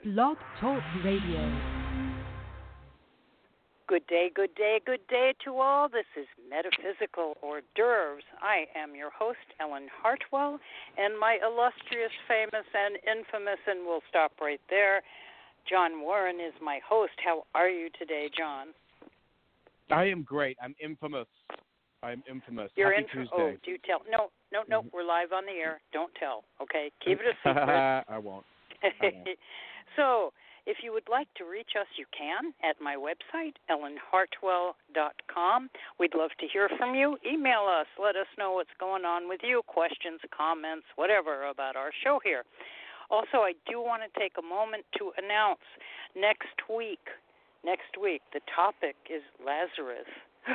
Blog Talk Radio. Good day, good day, good day to all. This is Metaphysical Hors d'oeuvres. I am your host, Ellen Hartwell, and my illustrious, famous, and infamous, and we'll stop right there, John Warren is my host. How are you today, John? I am great. I'm infamous. You're Happy Tuesday. Oh, do tell. No. We're live on the air. Don't tell, okay? Keep it a secret. I won't. So, if you would like to reach us, you can at my website, ellenhartwell.com. We'd love to hear from you. Email us. Let us know what's going on with you, questions, comments, whatever about our show here. Also, I do want to take a moment to announce next week, the topic is Lazarus.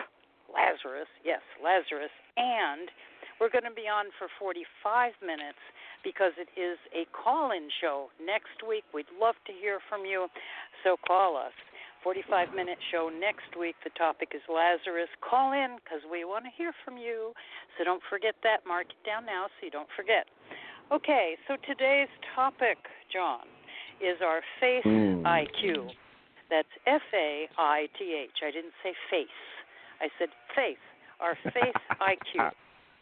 Lazarus. And we're going to be on for 45 minutes because it is a call-in show next week. We'd love to hear from you, so call us. 45-minute show next week. The topic is Lazarus. Call in because we want to hear from you. So don't forget that. Mark it down now so you don't forget. Okay, so today's topic, John, is our faith IQ. That's Faith. I didn't say face. I said faith, our faith IQ.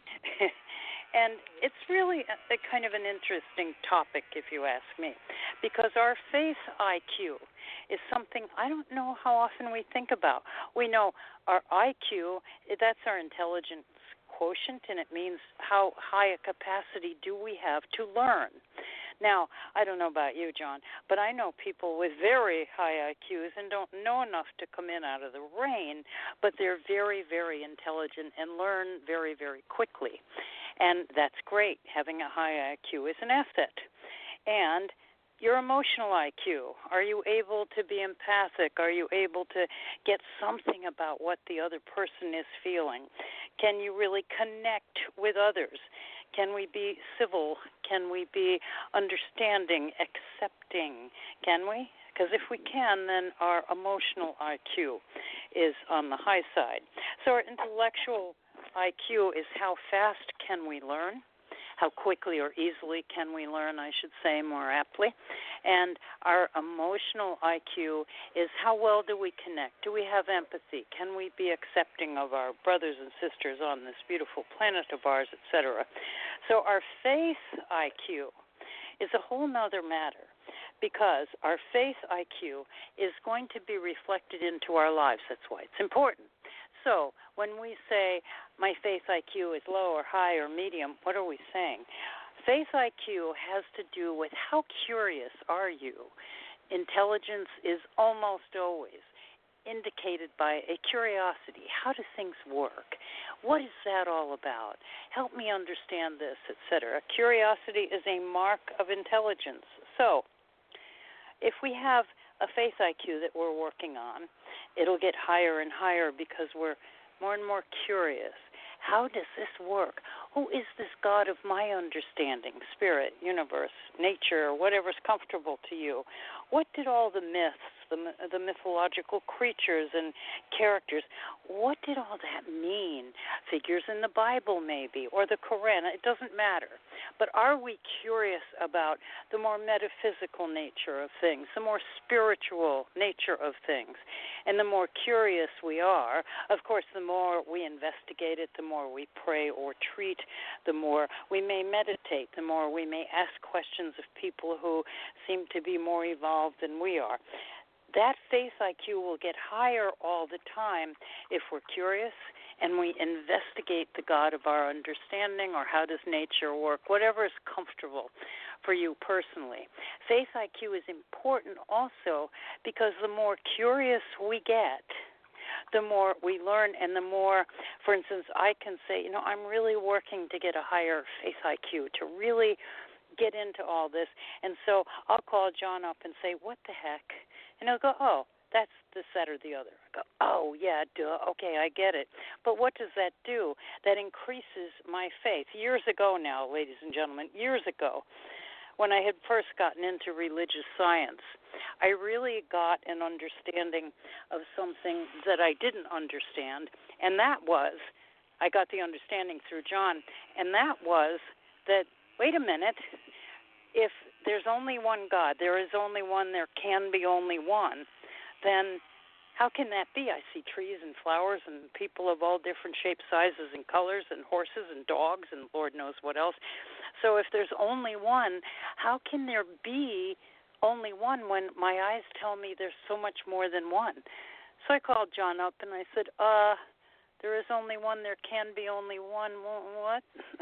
And it's really a kind of an interesting topic, if you ask me, because our faith IQ is something I don't know how often we think about. We know our IQ, that's our intelligence quotient, and it means how high a capacity do we have to learn. Now, I don't know about you, John, but I know people with very high IQs and don't know enough to come in out of the rain, but they're very, very intelligent and learn very, very quickly. And that's great. Having a high IQ is an asset. And your emotional IQ, are you able to be empathic? Are you able to get something about what the other person is feeling? Can you really connect with others? Can we be civil? Can we be understanding, accepting? Can we? Because if we can, then our emotional IQ is on the high side. So our intellectual IQ is how fast can we learn? How quickly or easily can we learn, I should say more aptly. And our emotional IQ is how well do we connect? Do we have empathy? Can we be accepting of our brothers and sisters on this beautiful planet of ours, etc.? So our faith IQ is a whole nother matter because our faith IQ is going to be reflected into our lives. That's why it's important. So when we say my faith IQ is low or high or medium, what are we saying? Faith IQ has to do with how curious are you. Intelligence is almost always indicated by a curiosity. How do things work? What is that all about? Help me understand this, etc. Curiosity is a mark of intelligence. So if we have a faith IQ that we're working on, it'll get higher and higher because we're more and more curious. How does this work? Who is this God of my understanding, spirit, universe, nature, whatever's comfortable to you? What did all the myths, the mythological creatures and characters, what did all that mean? Figures in the Bible maybe, or the Quran, it doesn't matter. But are we curious about the more metaphysical nature of things, the more spiritual nature of things? And the more curious we are, of course, the more we investigate it, the more we pray or treat, the more we may meditate, the more we may ask questions of people who seem to be more evolved than we are. That faith IQ will get higher all the time if we're curious and we investigate the God of our understanding or how does nature work, whatever is comfortable for you personally. Faith IQ is important also because the more curious we get, the more we learn and the more, for instance, I can say, I'm really working to get a higher faith IQ, to really get into all this. And so I'll call John up and say, what the heck? And he'll go, oh, that's this, that, or the other. I go, oh, yeah, duh, okay, I get it. But what does that do? That increases my faith. Years ago now, ladies and gentlemen, years ago, when I had first gotten into religious science, I really got an understanding of something that I didn't understand, and that was, I got the understanding through John, and that was that, wait a minute, if there's only one God, there is only one, there can be only one, then how can that be? I see trees and flowers and people of all different shapes, sizes, and colors, and horses and dogs and Lord knows what else. So if there's only one, how can there be only one when my eyes tell me there's so much more than one? So I called John up and I said, there is only one, there can be only one. What?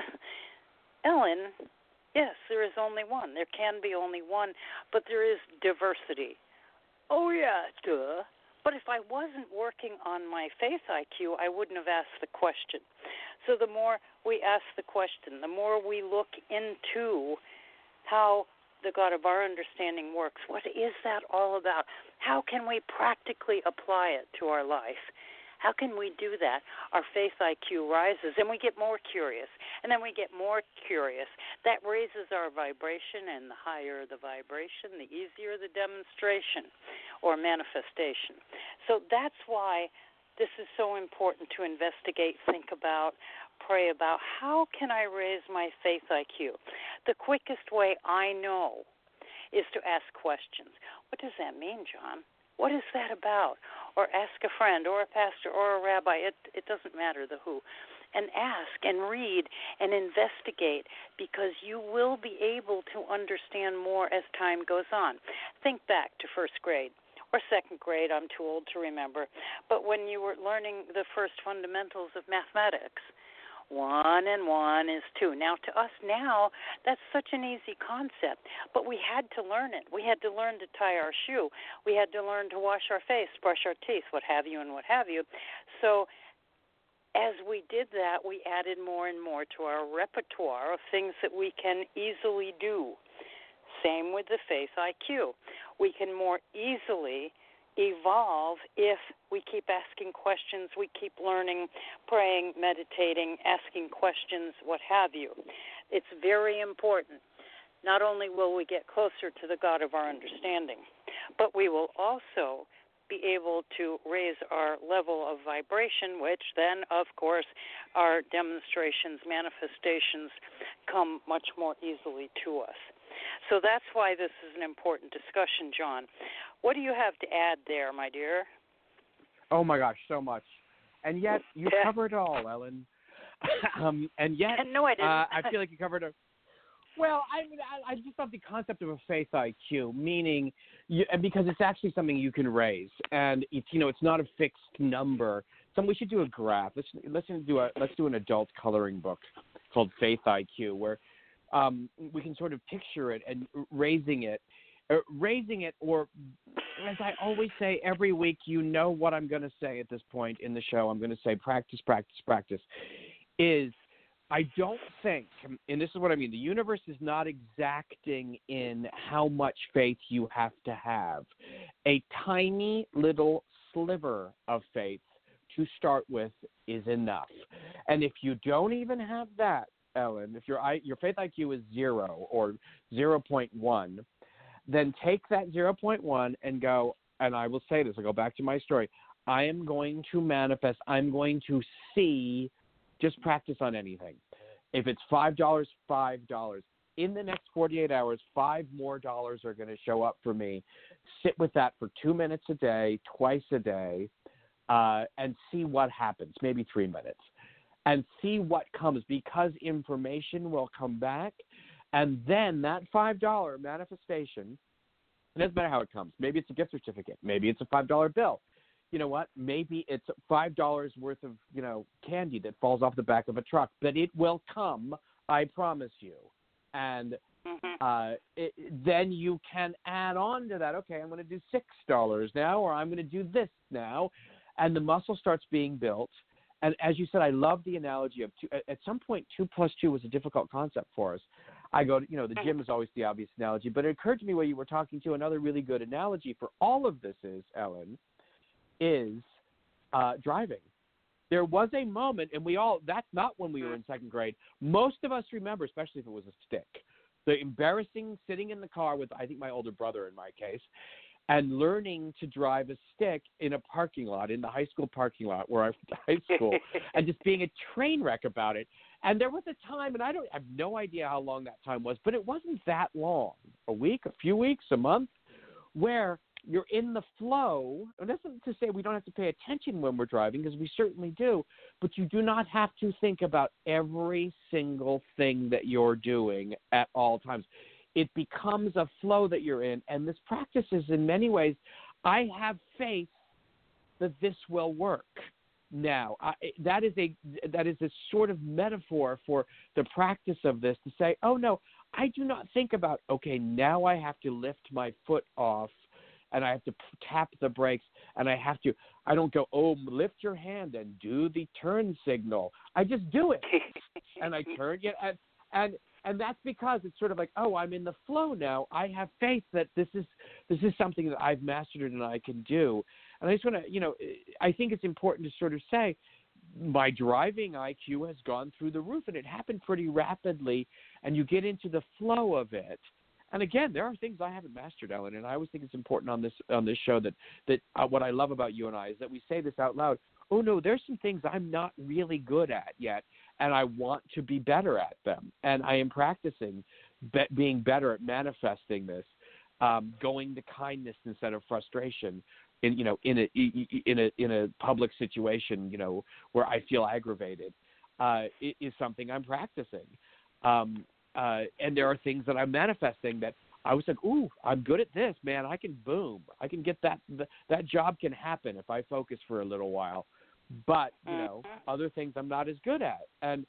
Ellen, yes, there is only one. There can be only one, but there is diversity. Oh, yeah, duh. But if I wasn't working on my faith IQ, I wouldn't have asked the question. So the more we ask the question, the more we look into how the God of our understanding works. What is that all about? How can we practically apply it to our life? How can we do that? Our faith IQ rises, and we get more curious, and then we get more curious. That raises our vibration, and the higher the vibration, the easier the demonstration or manifestation. So that's why this is so important to investigate, think about, pray about. How can I raise my faith IQ? The quickest way I know is to ask questions. What does that mean, John? What is that about? Or ask a friend or a pastor or a rabbi. It doesn't matter the who. And ask and read and investigate, because you will be able to understand more as time goes on. Think back to first grade or second grade. I'm too old to remember. But when you were learning the first fundamentals of mathematics, 1 and 1 is 2. Now, to us now, that's such an easy concept, but we had to learn it. We had to learn to tie our shoe. We had to learn to wash our face, brush our teeth, what have you and what have you. So as we did that, we added more and more to our repertoire of things that we can easily do. Same with the faith IQ. We can more easily evolve if we keep asking questions, we keep learning, praying, meditating, asking questions, what have you. It's very important. Not only will we get closer to the God of our understanding, but we will also be able to raise our level of vibration, which then, of course, our demonstrations, manifestations come much more easily to us. So that's why this is an important discussion, John. What do you have to add there, my dear? Oh, my gosh, so much. And yet, you covered it all, Ellen. And yet, no, I didn't. I feel like you covered it. Well, I just love the concept of a faith IQ, meaning, and because it's actually something you can raise, and it's not a fixed number. So we should do a graph. Let's do an adult coloring book called Faith IQ, where we can sort of picture it and raising it, or as I always say every week, what I'm going to say at this point in the show, I'm going to say practice, practice, practice, is I don't think, and this is what I mean, the universe is not exacting in how much faith you have to have. A tiny little sliver of faith to start with is enough. And if you don't even have that, Ellen, if your faith IQ is 0 or 0.1, then take that 0.1 and go, and I will say this, I'll go back to my story. I am going to manifest, I'm going to see, just practice on anything. If it's $5, $5. In the next 48 hours, $5 more are going to show up for me. Sit with that for 2 minutes a day, twice a day, and see what happens, maybe 3 minutes. And see what comes, because information will come back. And then that $5 manifestation, it doesn't matter how it comes. Maybe it's a gift certificate. Maybe it's a $5 bill. You know what? Maybe it's $5 worth of, candy that falls off the back of a truck. But it will come, I promise you. And then you can add on to that. Okay, I'm going to do $6 now, or I'm going to do this now. And the muscle starts being built. And as you said, I love the analogy of two. At some point, 2 plus 2 was a difficult concept for us. I go to, the gym is always the obvious analogy, but it occurred to me while you were talking to another really good analogy for all of this is, Ellen, is driving. There was a moment, and that's not when we were in second grade. Most of us remember, especially if it was a stick, the embarrassing sitting in the car with, I think, my older brother in my case, and learning to drive a stick in a parking lot, in the high school parking lot where I went to high school, and just being a train wreck about it. And there was a time, and I have no idea how long that time was, but it wasn't that long, a week, a few weeks, a month, where you're in the flow. And that's not to say we don't have to pay attention when we're driving, because we certainly do, but you do not have to think about every single thing that you're doing at all times. It becomes a flow that you're in, and this practice is, in many ways, I have faith that this will work. Now, that is a sort of metaphor for the practice of this, to say, oh, no, I do not think about, okay, now I have to lift my foot off and I have to tap the brakes and I don't go, oh, lift your hand and do the turn signal. I just do it. And I turn it. And that's because it's sort of like, oh, I'm in the flow now. I have faith that this is something that I've mastered and I can do. And I just want to, I think it's important to sort of say my driving IQ has gone through the roof, and it happened pretty rapidly, and you get into the flow of it. And again, there are things I haven't mastered, Ellen, and I always think it's important on this show that what I love about you and I is that we say this out loud. Oh, no, there's some things I'm not really good at yet, and I want to be better at them. And I am practicing being better at manifesting this, going to kindness instead of frustration in a public situation, where I feel aggravated, is something I'm practicing. And there are things that I'm manifesting that I was like, ooh, I'm good at this, man. I can get that job can happen if I focus for a little while. But, other things I'm not as good at. And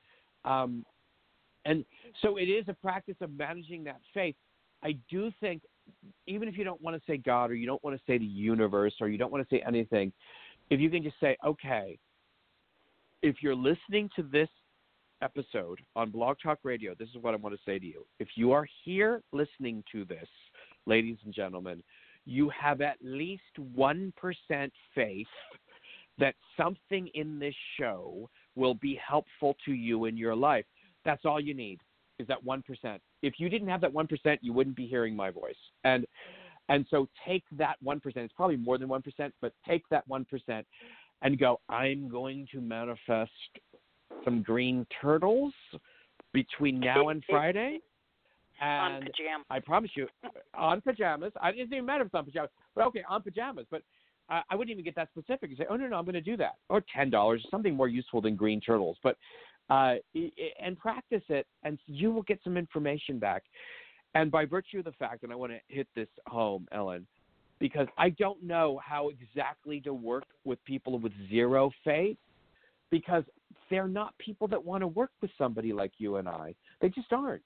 so it is a practice of managing that faith. I do think, even if you don't want to say God, or you don't want to say the universe, or you don't want to say anything, if you can just say, okay, if you're listening to this episode on Blog Talk Radio, this is what I want to say to you. If you are here listening to this, ladies and gentlemen, you have at least 1% faith that something in this show will be helpful to you in your life. That's all you need, is that 1%. If you didn't have that 1%, you wouldn't be hearing my voice. And so take that 1%. It's probably more than 1%, but take that 1% and go, I'm going to manifest some green turtles between now and Friday. And on pajamas. I promise you, on pajamas. It doesn't even matter if it's on pajamas. But okay, on pajamas. But I wouldn't even get that specific and say, oh, no, I'm going to do that. Or $10, something more useful than green turtles. But and practice it, and you will get some information back. And by virtue of the fact, and I want to hit this home, Ellen, because I don't know how exactly to work with people with zero faith, because they're not people that want to work with somebody like you and I. They just aren't.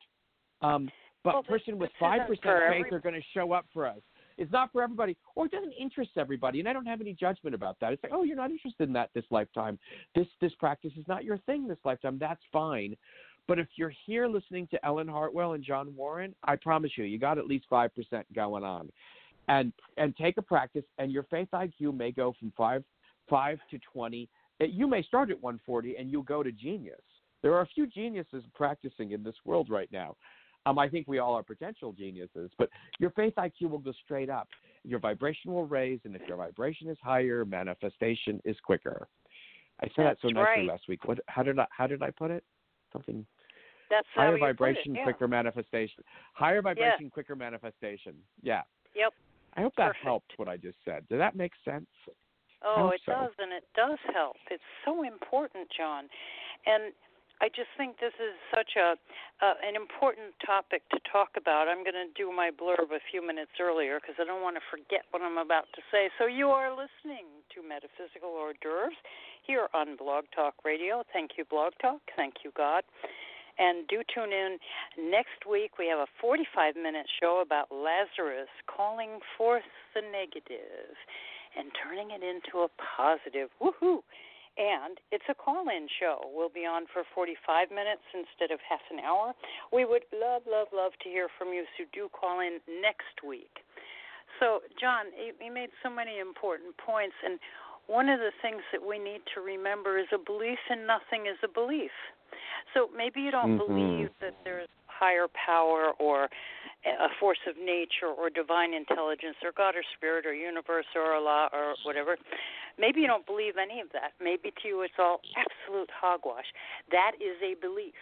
But a person with 5% faith are going to show up for us. It's not for everybody, or it doesn't interest everybody, and I don't have any judgment about that. It's like, oh, you're not interested in that this lifetime. This practice is not your thing this lifetime. That's fine. But if you're here listening to Ellen Hartwell and John Warren, I promise you got at least 5% going on. And take a practice, and your faith IQ may go from 5 to 20. You may start at 140, and you'll go to genius. There are a few geniuses practicing in this world right now. I think we all are potential geniuses, but your faith IQ will go straight up. Your vibration will raise, and if your vibration is higher, manifestation is quicker. I said that so nicely last week. How did I put it? Something. That's higher how you vibration, put it, yeah. quicker manifestation. Higher vibration, quicker manifestation. Yeah. Yep. I hope that helped what I just said. Did that make sense? Oh, it does, and it does help. It's so important, John. And I just think this is such an important topic to talk about. I'm going to do my blurb a few minutes earlier because I don't want to forget what I'm about to say. So you are listening to Metaphysical Hors d'oeuvres here on Blog Talk Radio. Thank you, Blog Talk. Thank you, God. And do tune in next week. We have a 45-minute show about Lazarus calling forth the negative and turning it into a positive. Woohoo! And it's a call-in show. We'll be on for 45 minutes instead of half an hour. We would love, love, love to hear from you, so do call in next week. So, John, you made so many important points, and one of the things that we need to remember is a belief in nothing is a belief. So maybe you don't believe that there's higher power or a force of nature or divine intelligence or God or spirit or universe or Allah or whatever. Maybe you don't believe any of that. Maybe to you it's all absolute hogwash. That is a belief.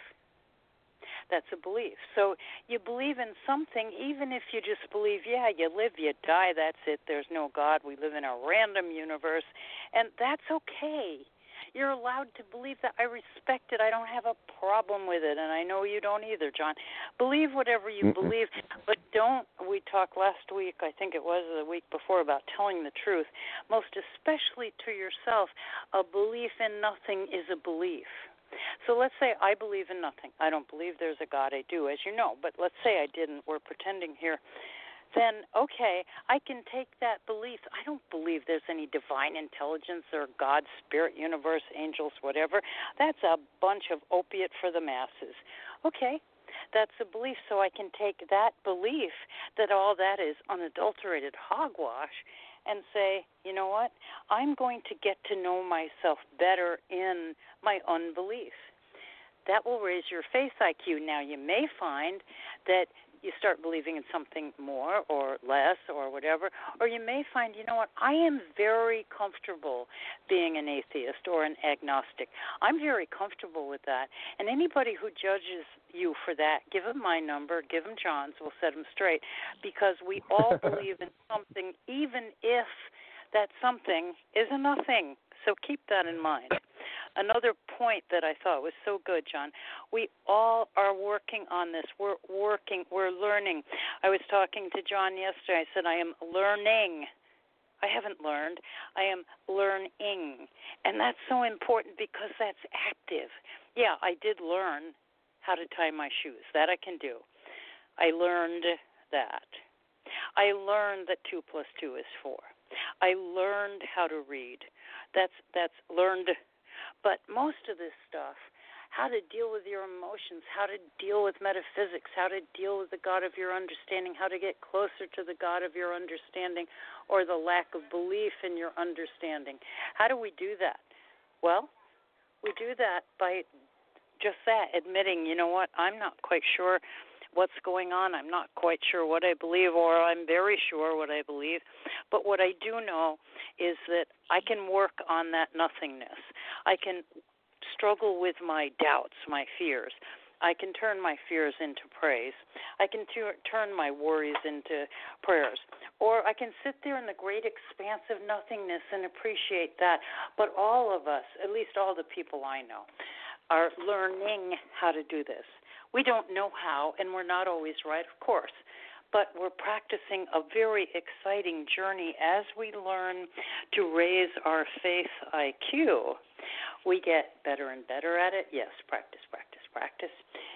That's a belief. So you believe in something, even if you just believe, yeah, you live, you die, that's it. There's no God. We live in a random universe, and that's okay. You're allowed to believe that. I respect it. I don't have a problem with it, and I know you don't either, John. Believe whatever you believe, but don't. We talked last week, I think it was the week before, about telling the truth, most especially to yourself. A belief in nothing is a belief. So let's say I believe in nothing. I don't believe there's a God. I do, as you know, but let's say I didn't. We're pretending here. Then, okay, I can take that belief. I don't believe there's any divine intelligence or God, spirit, universe, angels, whatever. That's a bunch of opiate for the masses. Okay, that's a belief. So I can take that belief that all that is unadulterated hogwash and say, you know what, I'm going to get to know myself better in my unbelief. That will raise your faith IQ. Now, you may find that you start believing in something more or less or whatever, or you may find, you know what, I am very comfortable being an atheist or an agnostic. I'm very comfortable with that. And anybody who judges you for that, give them my number, give them John's, we'll set them straight, because we all believe in something, even if that something is a nothing. So keep that in mind. Another point that I thought was so good, John, we all are working on this. We're learning. I was talking to John yesterday. I said, I am learning. I haven't learned. I am learning. And that's so important because that's active. Yeah, I did learn how to tie my shoes. That I can do. I learned that. I learned that 2 + 2 is 4. I learned how to read. That's learned. But most of this stuff, how to deal with your emotions, how to deal with metaphysics, how to deal with the God of your understanding, how to get closer to the God of your understanding or the lack of belief in your understanding. How do we do that? Well, we do that by just that, admitting, you know what, I'm not quite sure what's going on. I'm not quite sure what I believe, or I'm very sure what I believe. But what I do know is that I can work on that nothingness. I can struggle with my doubts, my fears. I can turn my fears into praise. I can turn my worries into prayers. Or I can sit there in the great expansive nothingness and appreciate that. But all of us, at least all the people I know, are learning how to do this. We don't know how, and we're not always right, of course, but we're practicing a very exciting journey as we learn to raise our faith IQ. We get better and better at it. Yes, practice, practice, practice.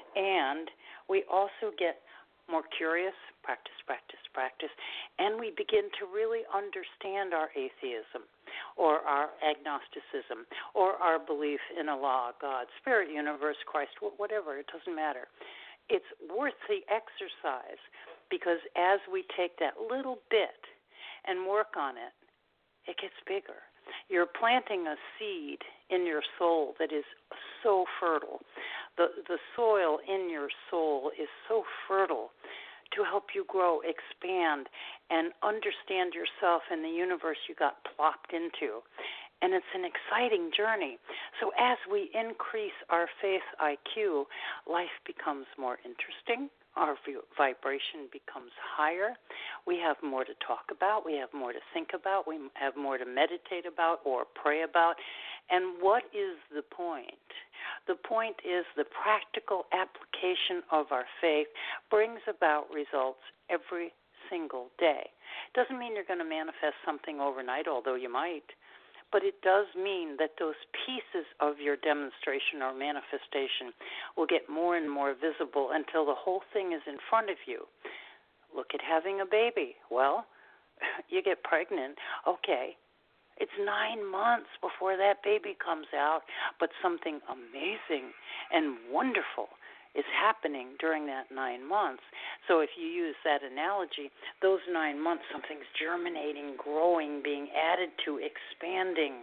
And we also get more curious, practice, practice, practice, and we begin to really understand our atheism or our agnosticism or our belief in Allah, God, spirit, universe, Christ, whatever, it doesn't matter. It's worth the exercise because as we take that little bit and work on it, it gets bigger. You're planting a seed in your soul that is so fertile. The soil in your soul is so fertile to help you grow, expand, and understand yourself and the universe you got plopped into. And it's an exciting journey. So as we increase our faith IQ, life becomes more interesting. Our vibration becomes higher. We have more to talk about. We have more to think about. We have more to meditate about or pray about. And what is the point? The point is the practical application of our faith brings about results every single day. Doesn't mean you're going to manifest something overnight, although you might. But it does mean that those pieces of your demonstration or manifestation will get more and more visible until the whole thing is in front of you. Look at having a baby. Well, you get pregnant. Okay, it's 9 months before that baby comes out, but something amazing and wonderful is happening during that 9 months. So if you use that analogy, those 9 months, something's germinating, growing, being added to, expanding,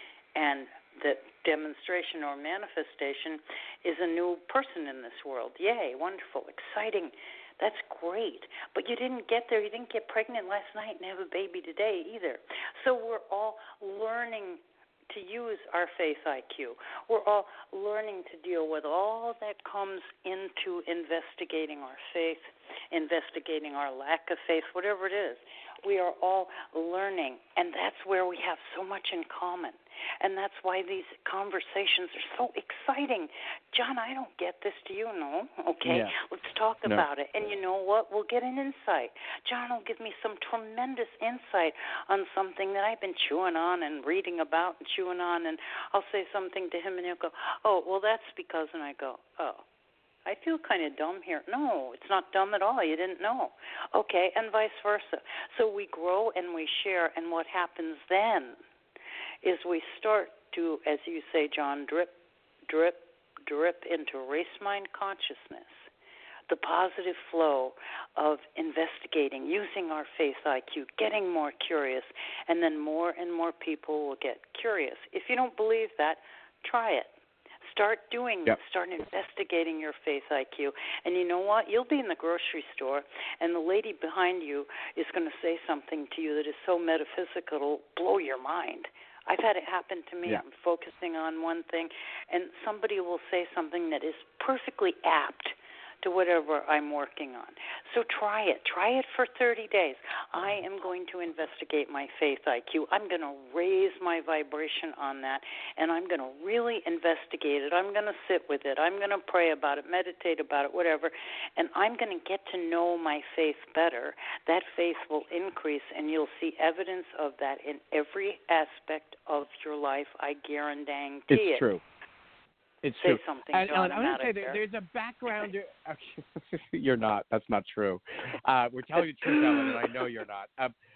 and the demonstration or manifestation is a new person in this world. Yay, wonderful, exciting. That's great. But you didn't get there. You didn't get pregnant last night and have a baby today either. So we're all learning to use our faith IQ. We're all learning to deal with all that comes into investigating our faith, investigating our lack of faith, whatever it is. We are all learning, and that's where we have so much in common. And that's why these conversations are so exciting. John, I don't get this. Do you know? Okay, Yeah. let's talk No. about it. And you know what? We'll get an insight. John will give me some tremendous insight on something that I've been chewing on and reading about and chewing on, and I'll say something to him, and he'll go, oh, well, that's because, and I go, oh, I feel kind of dumb here. No, it's not dumb at all. You didn't know. Okay, and vice versa. So we grow and we share, and what happens then is we start to, as you say, John, drip, drip, drip into race mind consciousness, the positive flow of investigating, using our faith IQ, getting more curious, and then more and more people will get curious. If you don't believe that, try it. Start doing this. Start investigating your faith IQ. And you know what? You'll be in the grocery store, and the lady behind you is going to say something to you that is so metaphysical, it'll blow your mind. I've had it happen to me. Yeah. I'm focusing on one thing, and somebody will say something that is perfectly apt to whatever I'm working on. So try it. Try it for 30 days. I am going to investigate my faith IQ. I'm going to raise my vibration on that, and I'm going to really investigate it. I'm going to sit with it. I'm going to pray about it, meditate about it, whatever, and I'm going to get to know my faith better. That faith will increase, and you'll see evidence of that in every aspect of your life. I guarantee it. It's true. It's Say true. something, And John. I'm going to say there's a background. You're not. That's not true. We're telling you the truth, Ellen, and I know you're not.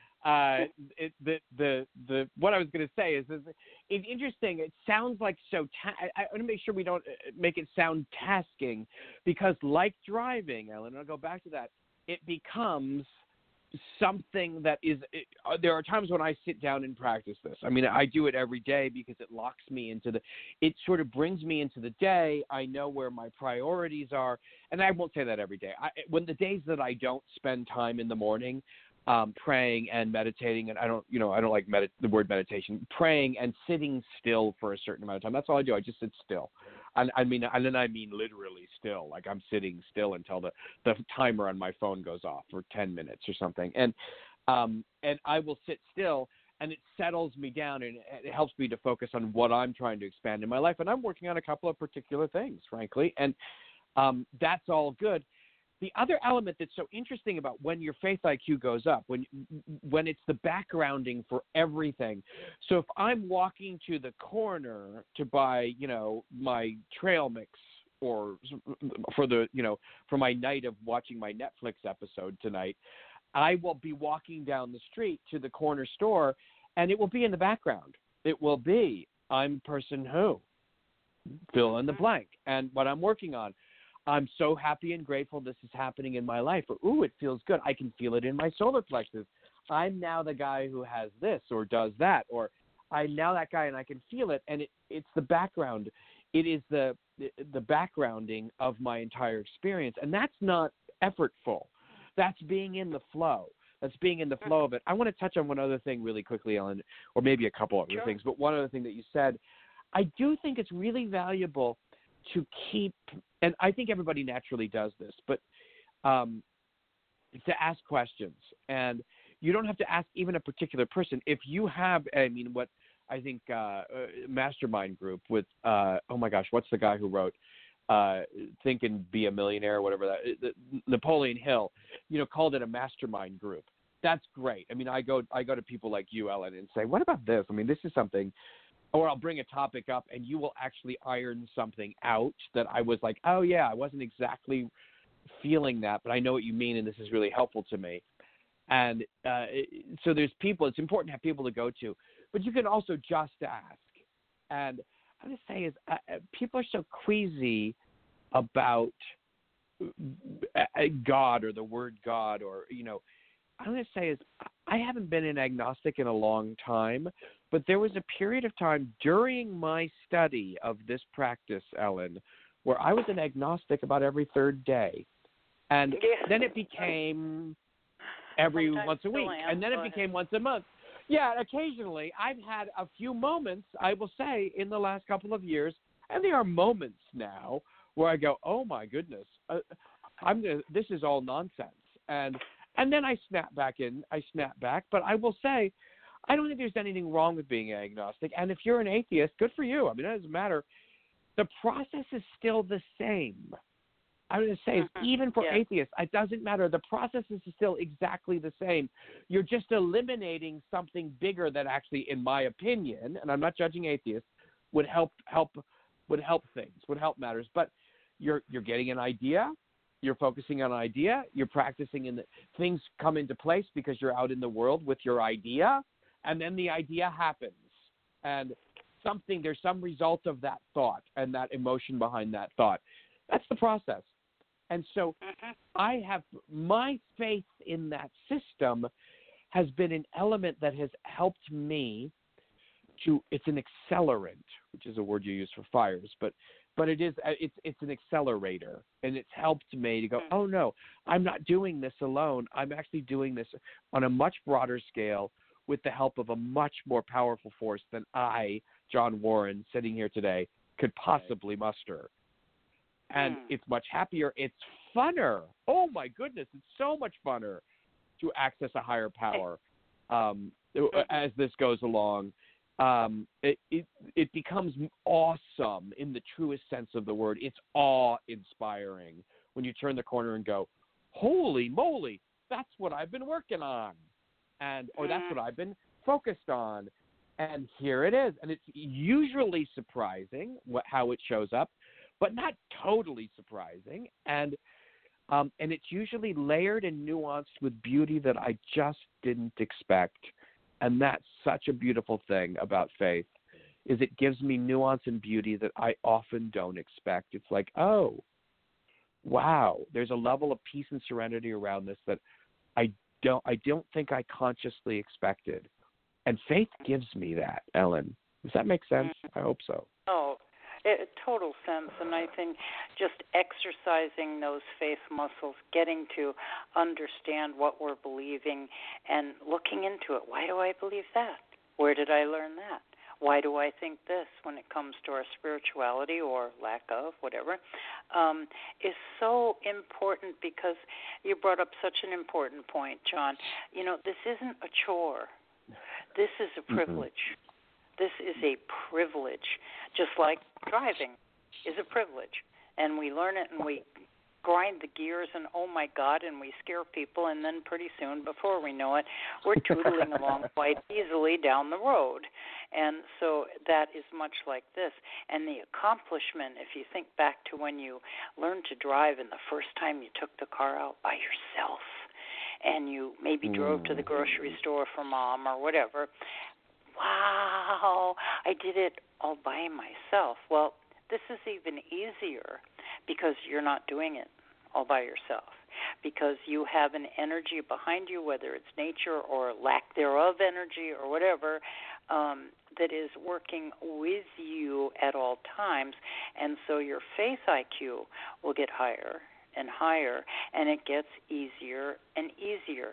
What I was going to say is it's interesting. It sounds like I want to make sure we don't make it sound tasking, because like driving, Ellen, and I'll go back to that, it becomes something that is there are times when I sit down and practice this. I mean, I do it every day because it locks me into it sort of brings me into the day. I know where my priorities are, and I won't say that every day. When the days that I don't spend time in the morning praying and meditating, and I don't like the word meditation, praying and sitting still for a certain amount of time. That's all I do. I just sit still. And I mean literally still, like I'm sitting still until the timer on my phone goes off for 10 minutes or something. And I will sit still, and it settles me down, and it helps me to focus on what I'm trying to expand in my life. And I'm working on a couple of particular things, frankly, and that's all good. The other element that's so interesting about when your faith IQ goes up, when it's the backgrounding for everything. So if I'm walking to the corner to buy, my trail mix, or for my night of watching my Netflix episode tonight, I will be walking down the street to the corner store, and it will be in the background. It will be, I'm person who, fill in the blank, and what I'm working on. I'm so happy and grateful this is happening in my life. Or, ooh, it feels good. I can feel it in my solar plexus. I'm now the guy who has this or does that. Or I'm now that guy and I can feel it. And it's the background. It is the backgrounding of my entire experience. And that's not effortful. That's being in the flow. That's being in the flow of it. I want to touch on one other thing really quickly, Ellen, or maybe a couple other things. But one other thing that you said, I do think it's really valuable to keep, and I think everybody naturally does this, but to ask questions. And you don't have to ask even a particular person. If you have, what I think Mastermind Group with, oh my gosh, what's the guy who wrote Think and Be a Millionaire, whatever that, Napoleon Hill, called it a mastermind group. That's great. I mean, I go to people like you, Ellen, and say, what about this? I mean, this is something. Or I'll bring a topic up, and you will actually iron something out that I was like, oh, yeah, I wasn't exactly feeling that, but I know what you mean, and this is really helpful to me. And so there's people. It's important to have people to go to. But you can also just ask. And I'm going to say is people are so queasy about God or the word God or, I'm going to say is I haven't been an agnostic in a long time, but there was a period of time during my study of this practice, Ellen, where I was an agnostic about every third day. And then it became every once a week, and then it became once a month. Yeah, occasionally. I've had a few moments, I will say, in the last couple of years, and there are moments now where I go, oh, my goodness, this is all nonsense. And then I snap back, but I will say, I don't think there's anything wrong with being agnostic. And if you're an atheist, good for you. I mean, it doesn't matter. The process is still the same. I'm going to say, even for atheists, it doesn't matter. The process is still exactly the same. You're just eliminating something bigger that actually, in my opinion, and I'm not judging atheists, would help things, would help matters. But you're getting an idea. You're focusing on an idea. You're practicing, and things come into place because you're out in the world with your idea, and then the idea happens. And there's some result of that thought and that emotion behind that thought. That's the process. And so I have my faith in that system has been an element that has helped me it's an accelerant, which is a word you use for fires, but it's an accelerator, and it's helped me to go, oh no, I'm not doing this alone. I'm actually doing this on a much broader scale with the help of a much more powerful force than I, John Warren, sitting here today, could possibly muster. And it's much happier. It's funner. Oh, my goodness. It's so much funner to access a higher power as this goes along. It becomes awesome in the truest sense of the word. It's awe-inspiring when you turn the corner and go, holy moly, that's what I've been working on. Or that's what I've been focused on. And here it is. And it's usually surprising how it shows up, but not totally surprising. And it's usually layered and nuanced with beauty that I just didn't expect. And that's such a beautiful thing about faith, is it gives me nuance and beauty that I often don't expect. It's like, oh, wow, there's a level of peace and serenity around this that I don't think I consciously expected. And faith gives me that, Ellen. Does that make sense? I hope so. Oh, total sense. And I think just exercising those faith muscles, getting to understand what we're believing and looking into it. Why do I believe that? Where did I learn that? Why do I think this when it comes to our spirituality or lack of, whatever, is so important, because you brought up such an important point, John. You know, this isn't a chore. This is a privilege. This is a privilege, just like driving is a privilege. And we learn it and we grind the gears and, oh, my God, and we scare people. And then pretty soon, before we know it, we're tootling along quite easily down the road. And so that is much like this. And the accomplishment, if you think back to when you learned to drive and the first time you took the car out by yourself and you maybe drove to the grocery store for mom or whatever, wow, I did it all by myself. Well, this is even easier because you're not doing it all by yourself, because you have an energy behind you, whether it's nature or lack thereof energy or whatever, that is working with you at all times. And so your faith IQ will get higher and higher, and it gets easier and easier.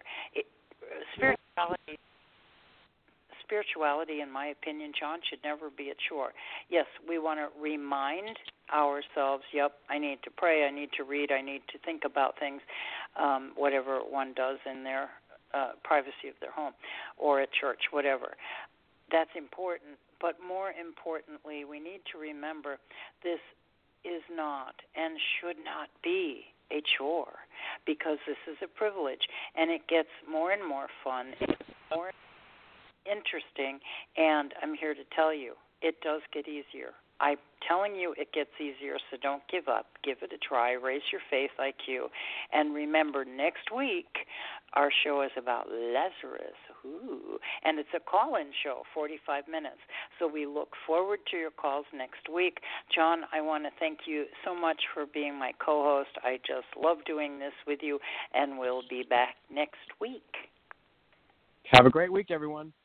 Spirituality, in my opinion, John, should never be a chore. Yes, we want to remind ourselves, I need to pray, I need to read, I need to think about things, whatever one does in their privacy of their home or at church, whatever. That's important. But more importantly, we need to remember this is not and should not be a chore, because this is a privilege, and it gets more and more fun. It's more interesting, and I'm here to tell you, it does get easier. I'm telling you it gets easier, so don't give up. Give it a try. Raise your faith IQ. And remember, next week, our show is about Lazarus. Ooh. And it's a call-in show, 45 minutes. So we look forward to your calls next week. John, I want to thank you so much for being my co-host. I just love doing this with you, and we'll be back next week. Have a great week, everyone.